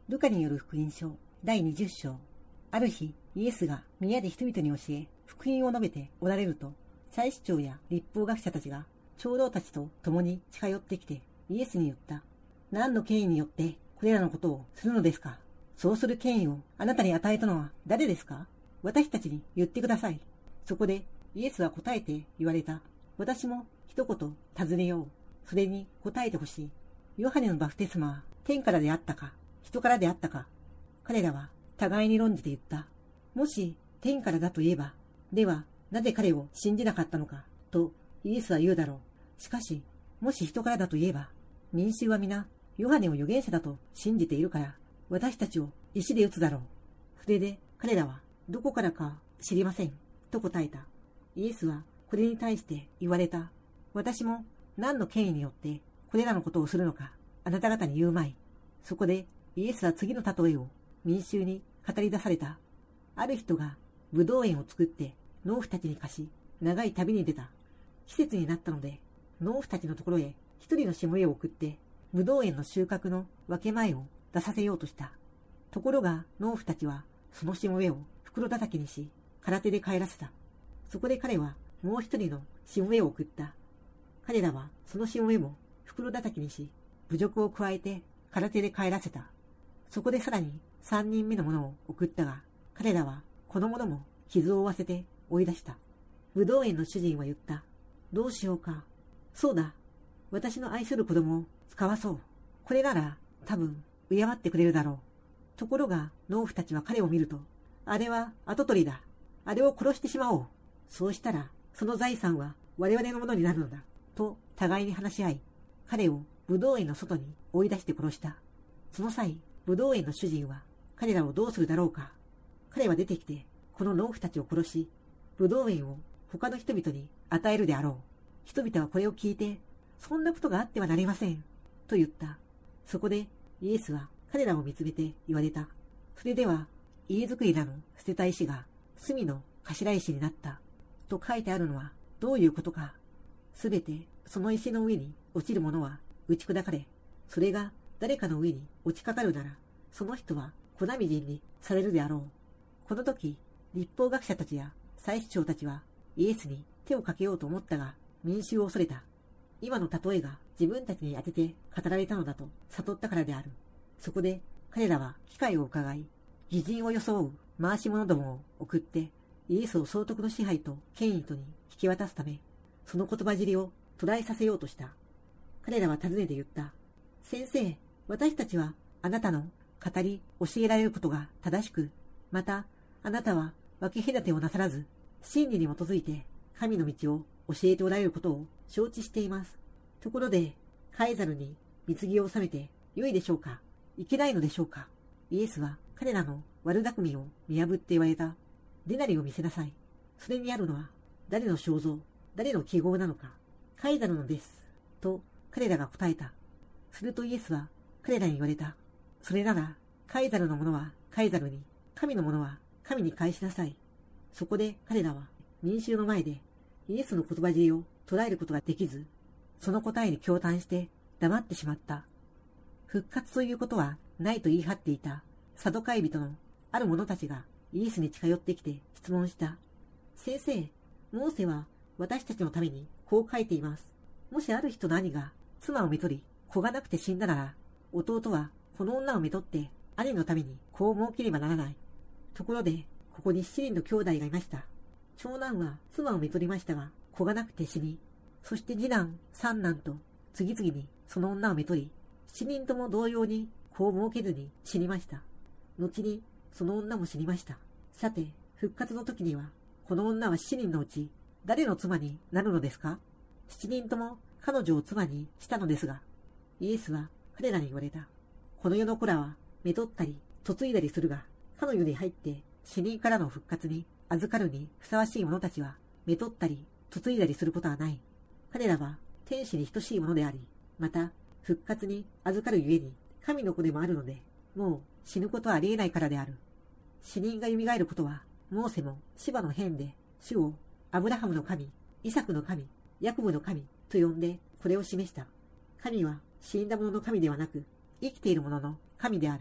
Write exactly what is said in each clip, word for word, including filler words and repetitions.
ルカによる福音書だいにじゅっ章。ある日、イエスが宮で人々に教え、福音を述べておられると、祭司長や律法学者たちが長老たちと共に近寄ってきて、イエスに言った。何の権威によってこれらのことをするのですか？そうする権威をあなたに与えたのは誰ですか？私たちに言ってください。そこでイエスは答えて言われた。私も一言尋ねよう。それに答えてほしい。ヨハネのバプテスマは天からであったか、人からであったか。彼らは互いに論じて言った。もし天からだと言えば、ではなぜ彼を信じなかったのか、とイエスは言うだろう。しかし、もし人からだと言えば、民衆は皆、ヨハネを預言者だと信じているから、私たちを石で撃つだろう。それで彼らはどこからか知りません、と答えた。イエスはこれに対して言われた。私も何の権威によってこれらのことをするのか、あなた方に言うまい。そこでイエスは次の例えを民衆に語り出された。ある人がブドウ園を作って農夫たちに貸し、長い旅に出た。季節になったので、農夫たちのところへ一人のしもべを送って、ブドウ園の収穫の分け前を出させようとした。ところが農夫たちはそのしもべを袋叩きにし、空手で帰らせた。そこで彼はもう一人のしもべを送った。彼らはそのしもべも袋叩きにし、侮辱を加えて空手で帰らせた。そこでさらに三人目の者を送ったが、彼らはこの者も傷を負わせて追い出した。ブドウ園の主人は言った。どうしようか。そうだ。私の愛する子供を使わそう。これなら多分敬ってくれるだろう。ところが農夫たちは彼を見ると、あれは跡取りだ。あれを殺してしまおう。そうしたらその財産は我々のものになるのだ。と互いに話し合い、彼をブドウ園の外に追い出して殺した。その際、ブドウ園の主人は彼らをどうするだろうか。彼は出てきてこの農夫たちを殺し、ブドウ園を他の人々に与えるであろう。人々はこれを聞いて、そんなことがあってはなりません、と言った。そこでイエスは彼らを見つめて言われた。それでは家づくりなの捨てた石が隅の頭石になった、と書いてあるのはどういうことか。すべてその石の上に落ちるものは打ち砕かれ、それが誰かの上に落ちかかるなら、その人は粉みじんにされるであろう。この時、律法学者たちや祭司長たちはイエスに手をかけようと思ったが、民衆を恐れた。今の例えが自分たちに当てて語られたのだと悟ったからである。そこで彼らは機会を伺い、義人を装う回し者どもを送ってイエスを総督の支配と権威とに引き渡すため、その言葉尻を途絶えさせようとした。彼らは尋ねて言った。先生、私たちはあなたの語り教えられることが正しく、またあなたは分け隔てをなさらず、真理に基づいて神の道を教えておられることを承知しています。ところで、カエザルに貢ぎを納めて良いでしょうか、いけないのでしょうか。イエスは彼らの悪巧みを見破って言われた。デナリを見せなさい。それにあるのは誰の肖像、誰の記号なのか。カエザルのです。と彼らが答えた。するとイエスは彼らに言われた。それなら、カエザルのものはカエザルに、神のものは神に返しなさい。そこで彼らは民衆の前でイエスの言葉尻を捉えることができず、その答えに驚嘆して黙ってしまった。復活ということはないと言い張っていたサドカイ人のある者たちがイエスに近寄ってきて質問した。先生、モーセは私たちのためにこう書いています。もしある人の兄が妻をめとり、子がなくて死んだなら、弟はこの女をめとって兄のために子を設けねばならない。ところで、ここに七人の兄弟がいました。長男は妻をめとりましたが、子がなくて死に、そして次男、三男と次々にその女をめとり、七人とも同様に子を設けずに死にました。後にその女も死にました。さて、復活の時には、この女は七人のうち誰の妻になるのですか？七人とも彼女を妻にしたのですが、イエスは彼らに言われた。この世の子らはめとったり嫁いだりするが、かの世に入って死人からの復活に預かるにふさわしい者たちはめとったり嫁いだりすることはない。彼らは天使に等しいものであり、また復活に預かるゆえに神の子でもあるので、もう死ぬことはありえないからである。死人が蘇ることは、モーセもシバの変で主をアブラハムの神、イサクの神、ヤコブの神と呼んでこれを示した。神は死んだ者の神ではなく、生きている者の神である。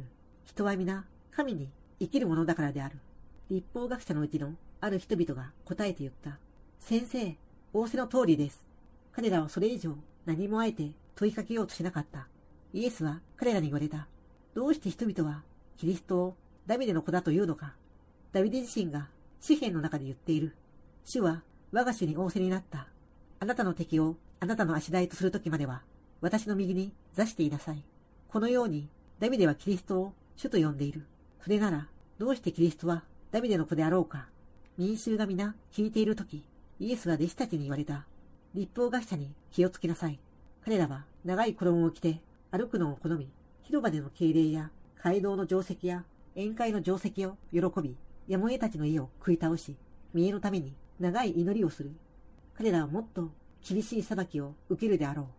人は皆神に生きるものだからである。立法学者のうちのある人々が答えて言った。先生、仰せの通りです。彼らはそれ以上何もあえて問いかけようとしなかった。イエスは彼らに言われた。どうして人々はキリストをダビデの子だというのか。ダビデ自身が詩篇の中で言っている。主は我が主に仰せになった。あなたの敵をあなたの足台とするときまでは私の右に座していなさい。このようにダビデはキリストを主と呼んでいる。それならどうしてキリストはダビデの子であろうか。民衆が皆聞いているとき、イエスは弟子たちに言われた。立法学者に気をつけなさい。彼らは長い衣を着て歩くのを好み、広場での敬礼や街道の定石や宴会の定石を喜び、やもえたちの家を食い倒し、見栄のために長い祈りをする。彼らはもっと厳しい裁きを受けるであろう。